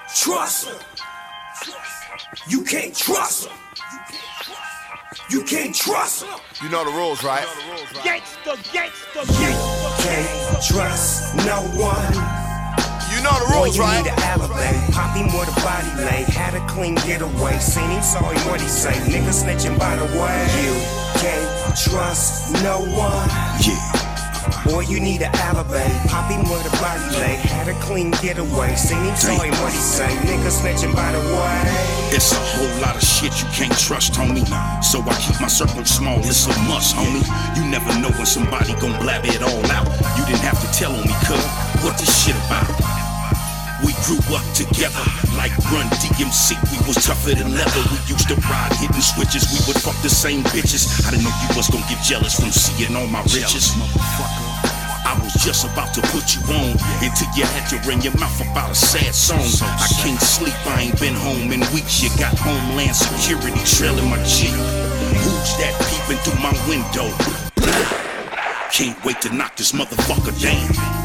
trust him. You can't trust him. You can't trust him. You know the rules, right? Gangsta. You can't trust no one. You know the rules, right? You need to elevate. Pop him where the body lay. Had a clean getaway. Seen him, saw him, what he say. Nigga snitching by the way. You can't trust no one. Yeah. Boy, you need to elevate. Pop him where the body lay. Had a clean getaway. Seen him, saw him, what he say. Nigga snitching by the way. It's a whole lot of shit you can't trust, homie. So I keep my circle small, it's a must, homie. You never know when somebody gon' blab it all out. You didn't have to tell on me, cuz, what this shit about? We grew up together like Run DMC. We was tougher than leather. We used to ride hitting switches. We would fuck the same bitches. I didn't know you was gon' get jealous from seeing all my riches. I was just about to put you on until you had to run your mouth about a sad song. I can't sleep, I ain't been home in weeks. You got Homeland Security trailing my Jeep. Who's that peeping through my window? Can't wait to knock this motherfucker down.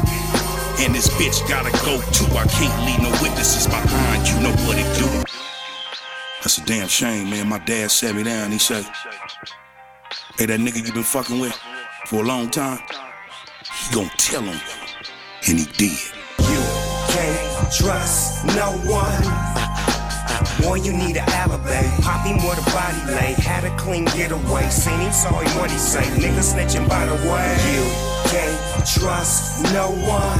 And this bitch gotta go too. I can't leave no witnesses behind. You know what it do. That's a damn shame, man. My dad sat me down. He said, "Hey, that nigga you been fucking with for a long time, he gon' tell him." And he did. You can't trust no one. Boy, you need to elevate. Pop him where the body lay. Had a clean getaway. Seen him, saw him, what he say. Nigga snitching by the way. You can't trust no one.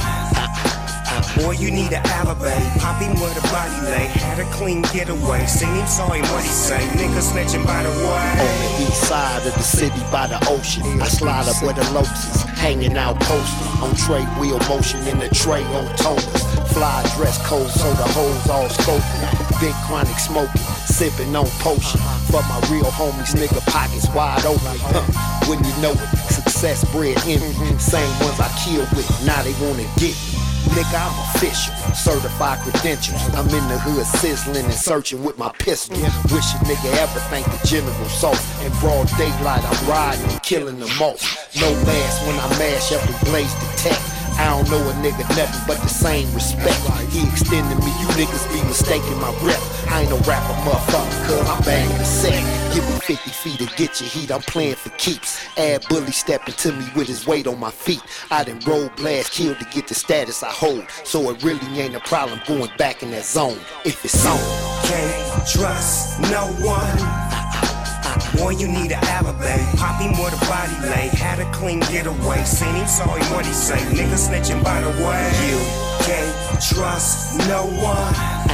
Boy, you need to elevate. Pop him where the body lay. Had a clean getaway. Seen him, saw him, what he say. Nigga snitching by the way. On the east side of the city by the ocean, I slide up where the locusts hanging out posted. On tray wheel motion in the tray on toners. Fly dress code so the hoes all scoping. Big chronic smoking, sipping on potion. For my real homies, nigga pockets wide open. When you know it, success bred envy. Same ones I killed with, now they wanna get me. Nigga, I'm official, certified credentials. I'm in the hood sizzling and searching with my pistol. Wish a nigga ever thank the General Soul. In broad daylight, I'm riding and killing them all. No mask when I mash up and blaze the tech. I don't know a nigga nothing but the same respect. He extending me, you niggas be mistaking my rep. I ain't no rapper, motherfucker, cuz I'm banging the set. Give me 50 feet to get your heat, I'm playing for keeps. Add Bully stepping to me with his weight on my feet. I done roll blast, kill to get the status I hold. So it really ain't a problem going back in that zone, if it's on. Can't trust no one. Boy, you need to elevate. Pop him where the body lay. Had a clean getaway. Seen him, saw him, what he say. Nigga snitching by the way. You can't trust no one.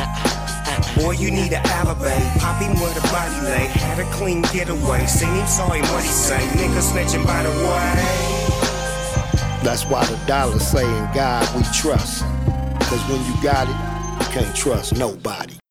Boy, you need to elevate. Pop him where the body lay. Had a clean getaway. Seen him, saw him, what he say. Nigga snitching by the way. That's why the dollar say in God we trust. Cause when you got it, you can't trust nobody.